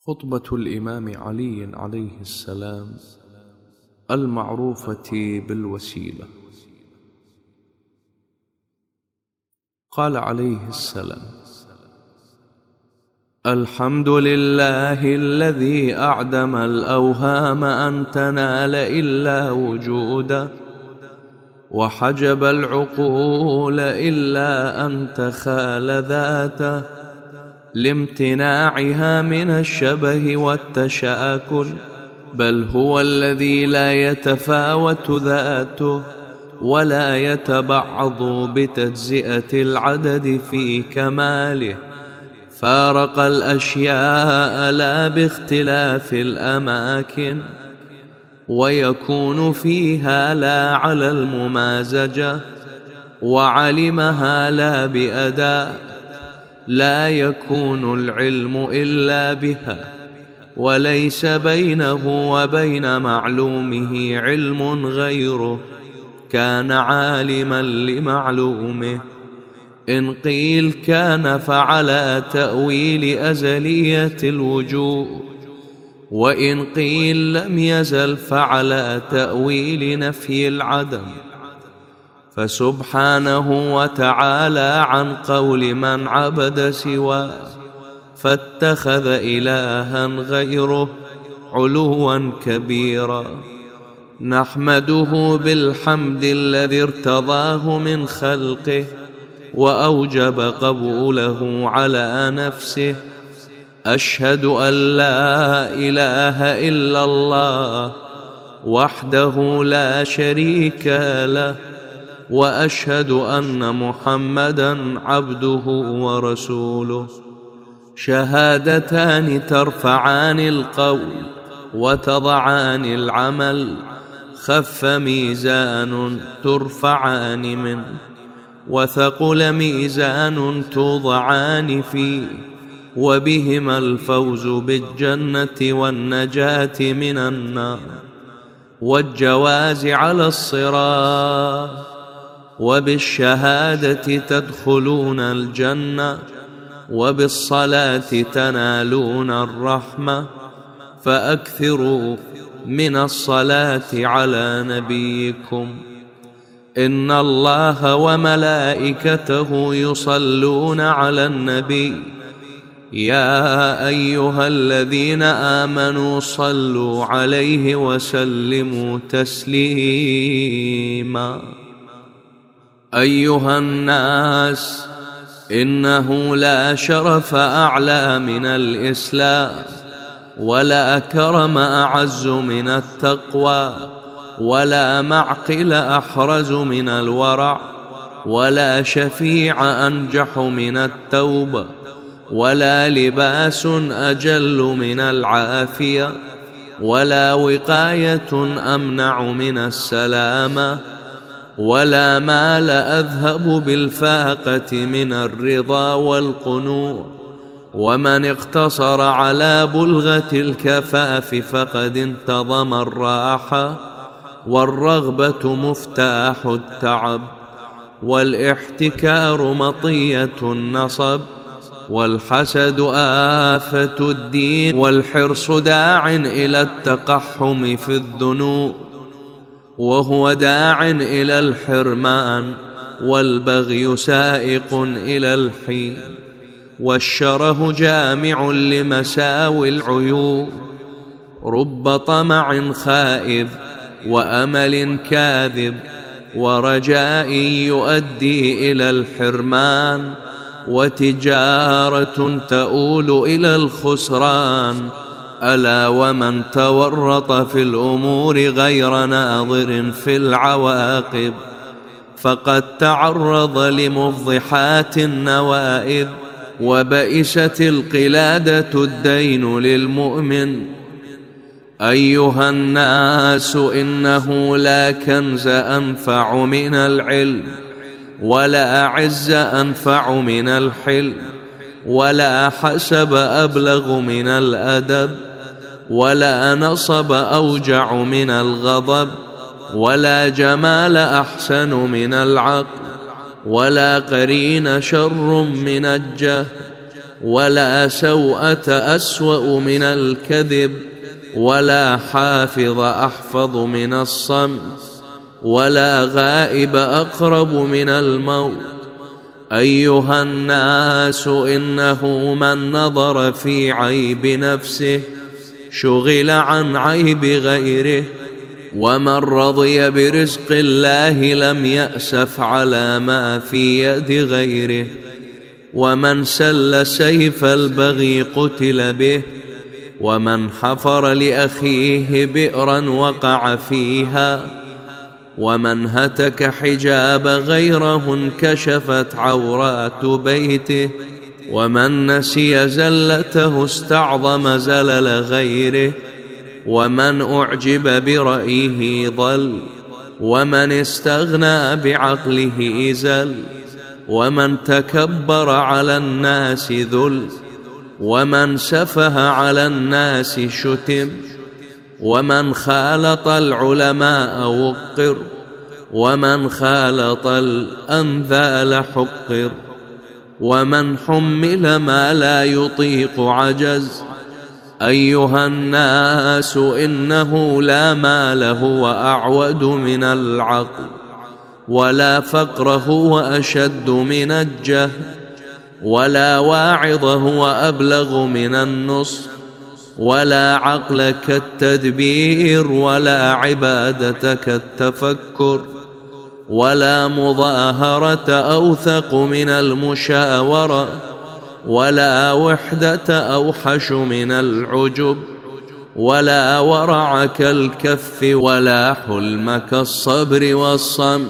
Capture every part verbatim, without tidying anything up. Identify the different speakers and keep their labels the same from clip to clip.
Speaker 1: خطبة الإمام علي عليه السلام المعروفة بالوسيلة. قال عليه السلام: الحمد لله الذي أعدم الأوهام أن تنال إلا وجوده، وحجب العقول إلا أن تخال ذاته لامتناعها من الشبه والتشاكل، بل هو الذي لا يتفاوت ذاته ولا يتبعض بتجزئة العدد في كماله، فارق الأشياء لا باختلاف الأماكن، ويكون فيها لا على الممازجة، وعلمها لا بأداء، لا يكون العلم إلا بها، وليس بينه وبين معلومه علم غيره، كان عالما لمعلومه. إن قيل كان فعلى تأويل أزلية الوجود، وإن قيل لم يزل فعلى تأويل نفي العدم، فسبحانه وتعالى عن قول من عبد سواه فاتخذ إلها غيره علوا كبيرا. نحمده بالحمد الذي ارتضاه من خلقه وأوجب قبوله على نفسه. أشهد أن لا إله إلا الله وحده لا شريك له، وأشهد أن محمدًا عبده ورسوله. شهادتان ترفعان القول وتضعان العمل، خف ميزان ترفعان منه، وثقل ميزان توضعان فيه، وبهما الفوز بالجنة والنجاة من النار والجواز على الصراط. وبالشهادة تدخلون الجنة، وبالصلاة تنالون الرحمة، فأكثروا من الصلاة على نبيكم. إن الله وملائكته يصلون على النبي، يا أيها الذين آمنوا صلوا عليه وسلموا تسليما. أيها الناس، إنه لا شرف أعلى من الإسلام، ولا كرم أعز من التقوى، ولا معقل أحرز من الورع، ولا شفيع أنجح من التوبة، ولا لباس أجل من العافية، ولا وقاية أمنع من السلامة، ولا مال أذهب بالفاقة من الرضا والقنوع. ومن اقتصر على بلغة الكفاف فقد انتظم الراحة، والرغبة مفتاح التعب، والاحتكار مطية النصب، والحسد آفة الدين، والحرص داع إلى التقحم في الذنوب، وهو داع إلى الحرمان، والبغي سائق إلى الحين، والشره جامع لمساوي العيوب. رب طمع خائب، وأمل كاذب، ورجاء يؤدي إلى الحرمان، وتجارة تؤول إلى الخسران. ألا ومن تورط في الأمور غير ناظر في العواقب، فقد تعرض لمفضحات النوائب، وبئست القلادة الدين للمؤمن. أيها الناس، إنه لا كنز أنفع من العلم، ولا عز أنفع من الحلم، ولا حسب أبلغ من الأدب، ولا نصب أوجع من الغضب، ولا جمال أحسن من العقل، ولا قرين شر من الجهل، ولا سوءة أسوأ من الكذب، ولا حافظ أحفظ من الصمت، ولا غائب أقرب من الموت. أيها الناس، إنه من نظر في عيب نفسه شغل عن عيب غيره، ومن رضي برزق الله لم يأسف على ما في يد غيره، ومن سل سيف البغي قتل به، ومن حفر لأخيه بئرا وقع فيها، ومن هتك حجاب غيره انكشفت عورات بيته، ومن نسي زلته استعظم زلل غيره، ومن أعجب برأيه ضل، ومن استغنى بعقله زل، ومن تكبر على الناس ذل، ومن سفه على الناس شتم، ومن خالط العلماء وقر، ومن خالط الأنذال حقر، ومن حمل ما لا يطيق عجز. أيها الناس، إنه لا مال هو أعود من العقل، ولا فقر هو أشد من الجهل، ولا واعظ هو أبلغ من النصح، ولا عقل كالتدبير، ولا عبادة كالتفكر، ولا مظاهرة أوثق من المشاورة، ولا وحدة أوحش من العجب، ولا ورع كالكف، ولا حلم كالصبر والصمت.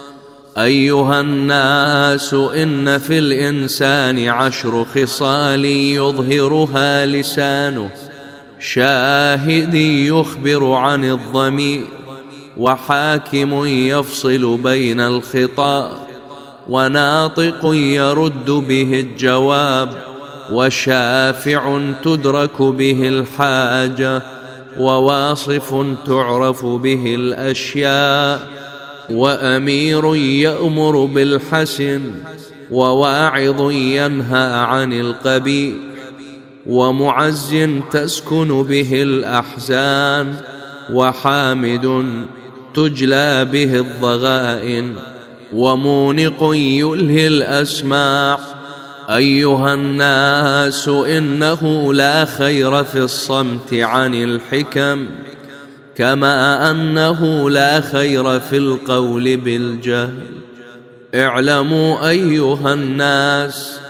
Speaker 1: أيها الناس، إن في الإنسان عشر خصال يظهرها لسانه: شاهد يخبر عن الضمير، وحاكم يفصل بين الخطاب، وناطق يرد به الجواب، وشافع تدرك به الحاجة، وواصف تعرف به الأشياء، وأمير يأمر بالحسن، وواعظ ينهى عن القبيح، ومعز تسكن به الأحزان، وحامد تجلى به الضغائن، ومونق يلهي الأسماع. أيها الناس، إنه لا خير في الصمت عن الحكم، كما أنه لا خير في القول بالجهل. اعلموا أيها الناس،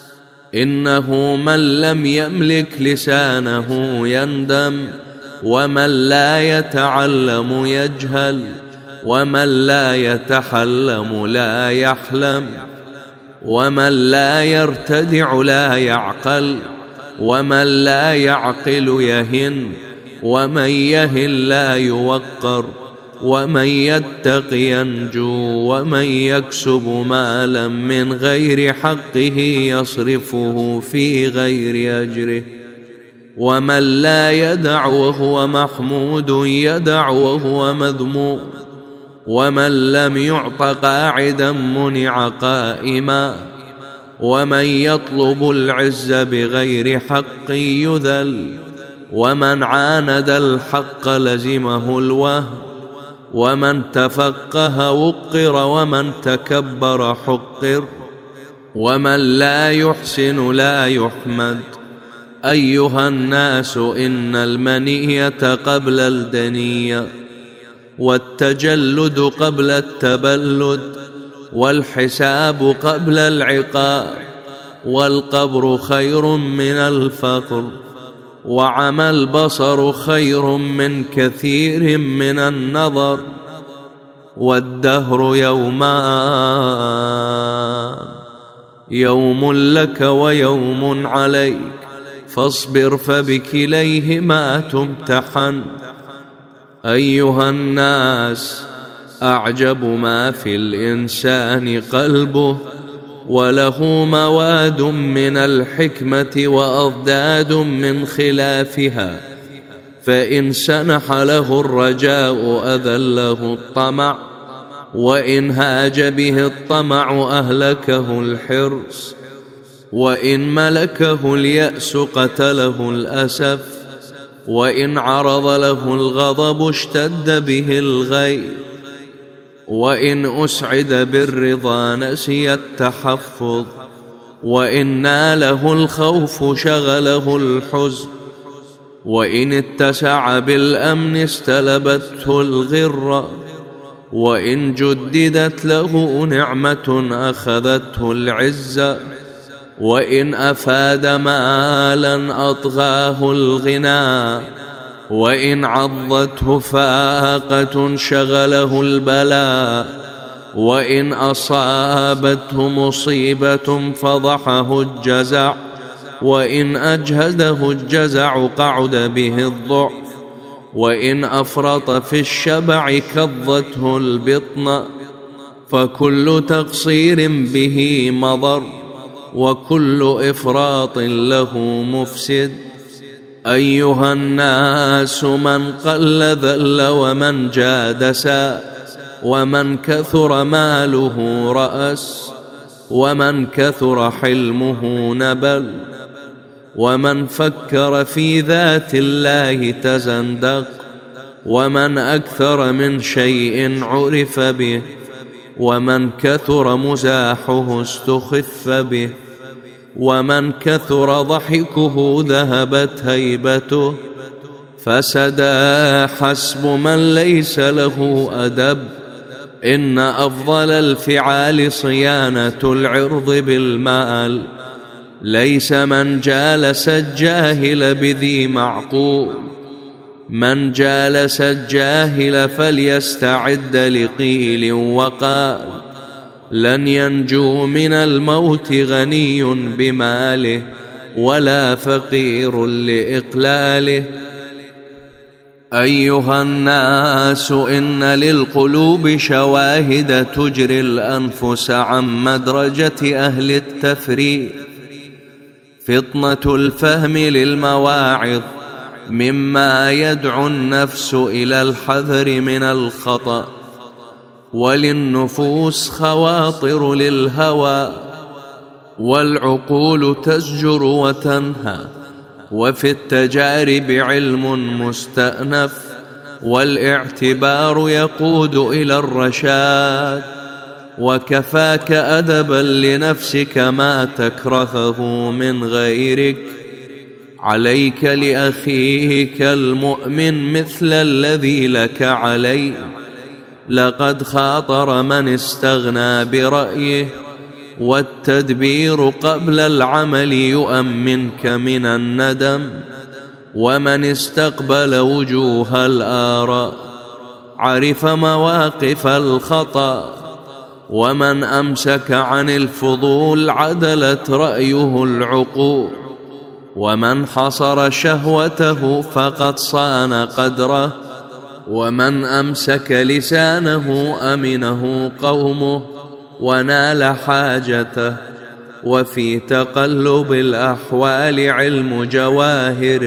Speaker 1: إنه من لم يملك لسانه يندم، ومن لا يتعلم يجهل، ومن لا يتحلم لا يحلم، ومن لا يرتدع لا يعقل، ومن لا يعقل يهن، ومن يهن لا يوقر، ومن يتق ينجو، ومن يكسب مالا من غير حقه يصرفه في غير أجره، ومن لا يدع وهو محمود يدع وهو مذموم، ومن لم يعط قاعدا منع قائما، ومن يطلب العز بغير حق يذل، ومن عاند الحق لزمه الوهن، ومن تفقه وقر، ومن تكبر حقر، ومن لا يحسن لا يحمد. أيها الناس، إن المنية قبل الدنية، والتجلد قبل التبلد، والحساب قبل العقاب، والقبر خير من الفقر، وعمى البصر خير من كثير من النظر، والدهر يومان، يوم لك ويوم عليك، فاصبر فبكليهما تمتحن. أيها الناس، أعجب ما في الإنسان قلبه، وله مواد من الحكمة وأضداد من خلافها، فإن سنح له الرجاء أذله الطمع، وإن هاج به الطمع أهلكه الحرص. وإن ملكه اليأس قتله الأسف، وإن عرض له الغضب اشتد به الغيظ، وإن أسعد بالرضا نسي التحفظ، وإن ناله الخوف شغله الحزن، وإن اتسع بالأمن استلبته الغرة، وإن جددت له نعمة أخذته العزة، وإن أفاد مالا أطغاه الغنى، وإن عضته فاقة شغله البلاء، وإن أصابته مصيبة فضحه الجزع، وإن أجهده الجزع قعد به الضعف، وإن أفرط في الشبع كضته البطن، فكل تقصير به مضر، وكل إفراط له مفسد. أيها الناس من قل ذل، ومن جاد ساء، ومن كثر ماله رأس، ومن كثر حلمه نبل، ومن فكر في ذات الله تزندق، ومن أكثر من شيء عرف به، ومن كثر مزاحه استخف به، ومن كثر ضحكه ذهبت هيبته، فسدا حسب من ليس له أدب. إن أفضل الفعال صيانة العرض بالمال، ليس من جالس الجاهل بذي معقول. من جالس الجاهل فليستعد لقيل وقال، لن ينجو من الموت غني بماله، ولا فقير لإقلاله. أيها الناس إن للقلوب شواهد تجري الأنفس عن مدرجة أهل التفريط. فطنة الفهم للمواعظ مما يدعو النفس إلى الحذر من الخطأ، وللنفوس خواطر للهوى، والعقول تزجر وتنهى، وفي التجارب علم مستأنف، والاعتبار يقود إلى الرشاد. وكفاك أدبا لنفسك ما تكرهه من غيرك، عليك لأخيك المؤمن مثل الذي لك عليه. لقد خاطر من استغنى برأيه، والتدبير قبل العمل يؤمنك من الندم. ومن استقبل وجوه الآراء عرف مواقف الخطأ، ومن أمسك عن الفضول عدلت رأيه العقول. ومن حصر شهوته فقد صان قدره، ومن أمسك لسانه أمنه قومه ونال حاجته. وفي تقلب الأحوال علم جواهر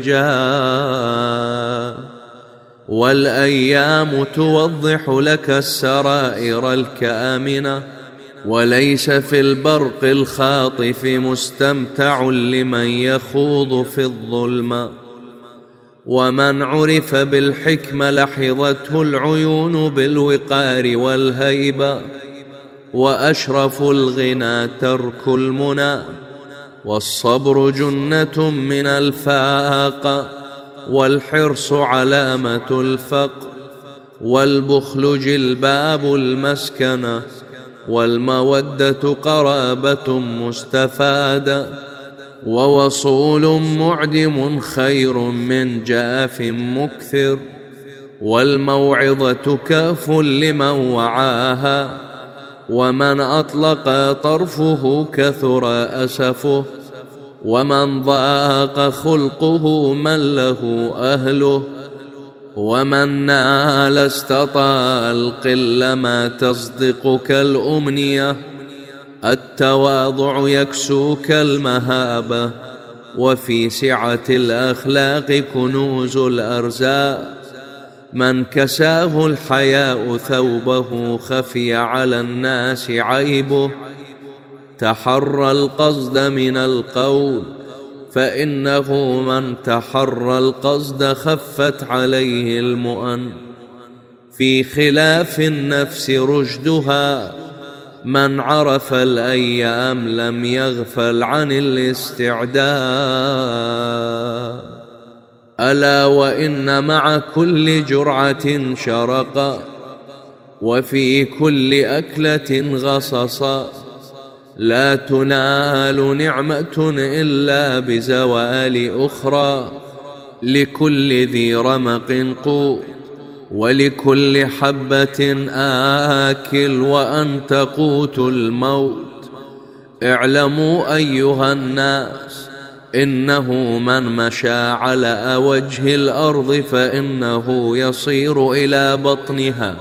Speaker 1: الرجال، والأيام توضح لك السرائر الكامنة. وليس في البرق الخاطف مستمتع لمن يخوض في الظلم. ومن عرف بالحكمة لحظته العيون بالوقار والهيبة. وأشرف الغنى ترك المنى، والصبر جنة من الفاقة، والحرص علامة الفقر، والبخل جلباب المسكنة، والمودة قرابة مستفادة. ووصول معدم خير من جاف مكثر، والموعظة كاف لمن وعاها. ومن أطلق طرفه كثر أسفه، ومن ضاق خلقه من له أهله. ومن نال استطال قل ما تصدقك الأمنية. التواضع يكسوك المهابة، وفي سعة الأخلاق كنوز الأرزاق. من كساه الحياء ثوبه خفي على الناس عيبه. تحرى القصد من القول، فإنه من تحرى القصد خفت عليه المؤن. في خلاف النفس رشدها، من عرف الأيام لم يغفل عن الاستعداد. ألا وإن مع كل جرعة شرقا، وفي كل أكلة غصصا، لا تنال نعمة إلا بزوال أخرى. لكل ذي رمق قوت، ولكل حبة آكل، وأنت قوت الموت. اعلموا أيها الناس إنه من مشى على وجه الأرض فإنه يصير إلى بطنها،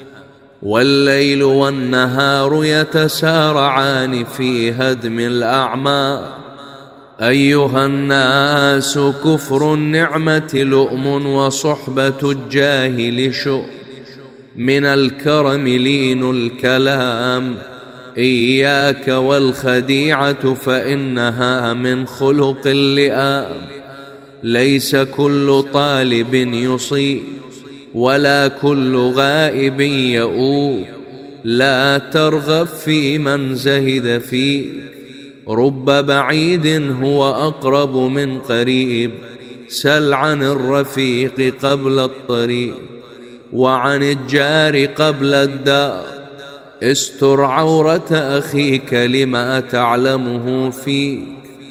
Speaker 1: والليل والنهار يتسارعان في هدم الأعمار. أيها الناس كفر النعمة لؤم، وصحبة الجاهل شؤم. من الكرم لين الكلام، إياك والخديعة فإنها من خلق اللئام. ليس كل طالب يصيب، ولا كل غائب يؤوب. لا ترغب في من زهد فيه، رب بعيد هو أقرب من قريب. سل عن الرفيق قبل الطريق، وعن الجار قبل الدار. استر عورة أخيك لما تعلمه فيك،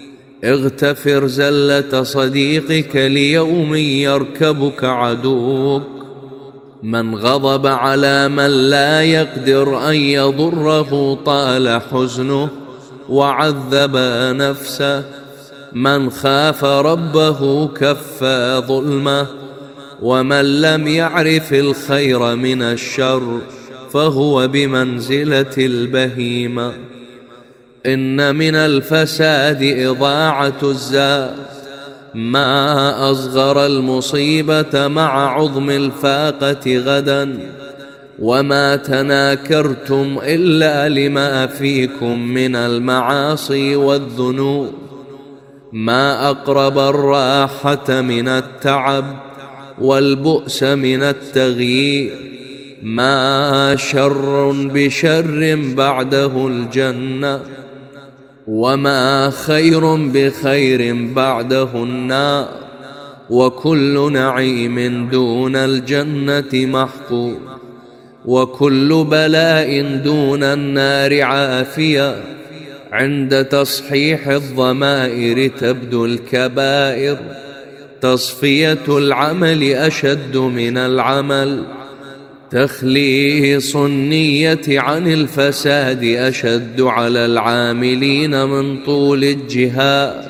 Speaker 1: اغتفر زلة صديقك ليوم يركبك عدوك. من غضب على من لا يقدر أن يضره طال حزنه، وعذب نفسه. من خاف ربه كفى ظلمه، ومن لم يعرف الخير من الشر فهو بمنزلة البهيمة. إن من الفساد إضاعة الزاد، ما أصغر المصيبة مع عظم الفاقة غدا. وما تناكرتم إلا لما فيكم من المعاصي والذنوب. ما أقرب الراحة من التعب، والبؤس من التغيير. ما شر بشر بعده الجنة، وما خير بخير بعده النار. وكل نعيم دون الجنة محقور، وكل بلاء دون النار عافية. عند تصحيح الضمائر تبدو الكبائر، تصفية العمل أشد من العمل. تخليص النية عن الفساد أشد على العاملين من طول الجهاد.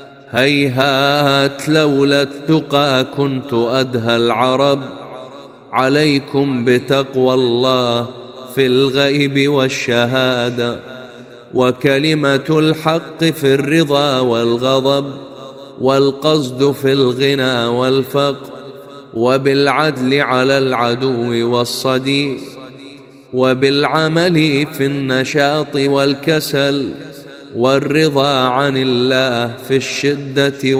Speaker 1: هيهات لولا التقى كنت أدهى العرب. عليكم بتقوى الله في الغيب والشهادة، وكلمة الحق في الرضا والغضب، والقصد في الغنى والفقر، وبالعدل على العدو والصديق، وبالعمل في النشاط والكسل، والرضا عن الله في الشدة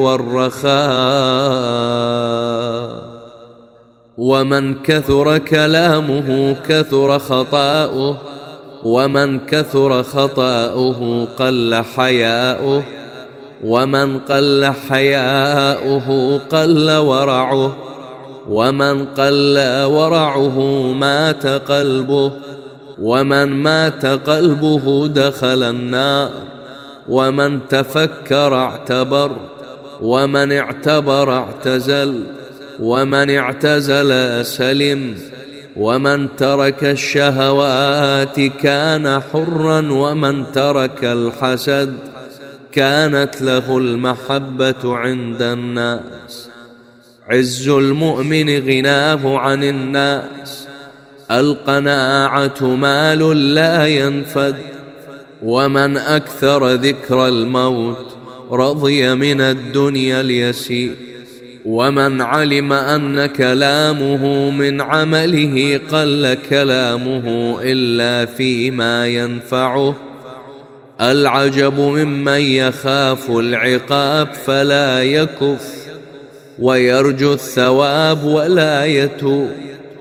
Speaker 1: والرخاء. ومن كثر كلامه كثر خطاؤه، ومن كثر خطاؤه قل حياؤه، ومن قل حياؤه قل ورعه، ومن قل ورعه مات قلبه، ومن مات قلبه دخل النار. ومن تفكر اعتبر، ومن اعتبر اعتزل، ومن اعتزل سلم. ومن ترك الشهوات كان حرا، ومن ترك الحسد كانت له المحبة عند الناس. عز المؤمن غناه عن الناس، القناعة مال لا ينفد. ومن أكثر ذكر الموت رضي من الدنيا اليسير. ومن علم أن كلامه من عمله قل كلامه إلا فيما ينفعه. العجب ممن يخاف العقاب فلا يكف، ويرجو الثواب ولا يتوب،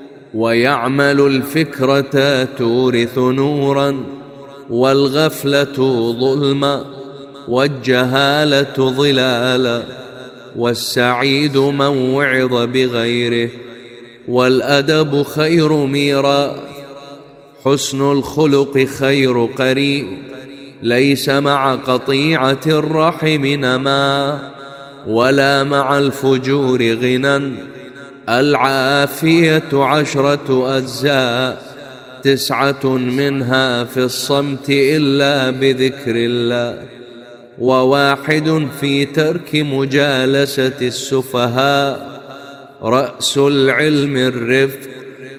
Speaker 1: ويعمل الفكرة تورث نورا، والغفلة ظلما، والجهالة ضلالا، والسعيد من وعظ بغيره، والأدب خير ميراث، حسن الخلق خير قرين، ليس مع قطيعة الرحم نما، ولا مع الفجور غنى. العافية عشرة أجزاء، تسعة منها في الصمت إلا بذكر الله، وواحد في ترك مجالسة السفهاء. رأس العلم الرفق،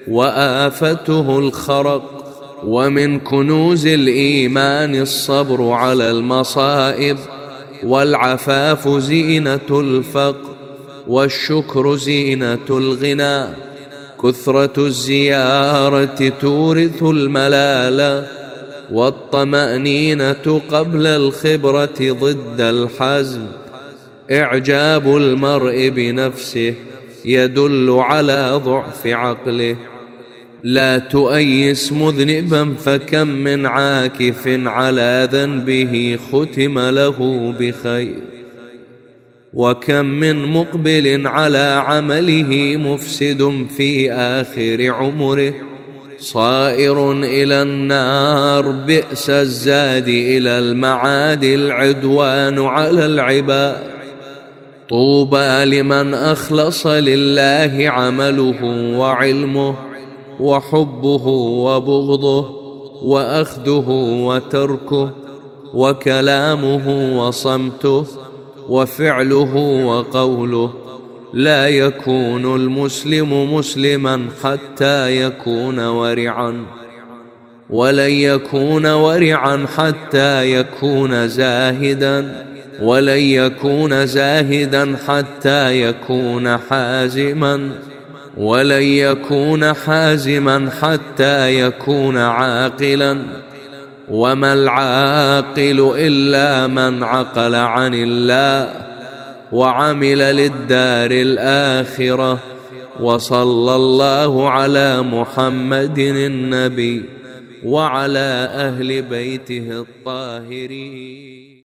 Speaker 1: وآفته الخرق، ومن كنوز الإيمان الصبر على المصائب، والعفاف زينة الفقر، والشكر زينة الغنى. كثرة الزيارة تورث الملالة، والطمأنينة قبل الخبرة ضد الحزم. إعجاب المرء بنفسه يدل على ضعف عقله. لا تؤيس مذنبا، فكم من عاكف على ذنبه ختم له بخير، وكم من مقبل على عمله مفسد في آخر عمره. صائر إلى النار، بئس الزاد إلى المعاد العدوان على العباد. طوبى لمن أخلص لله عمله وعلمه، وحبه وبغضه، وأخذه وتركه، وكلامه وصمته، وفعله وقوله. لا يكون المسلم مسلما حتى يكون ورعا، ولن يكون ورعا حتى يكون زاهدا، ولن يكون زاهدا حتى يكون حازما، ولن يكون حازما حتى يكون عاقلا. وما العاقل إلا من عقل عن الله وعمل للدار الآخرة. وصلى الله على محمد النبي وعلى أهل بيته الطاهرين.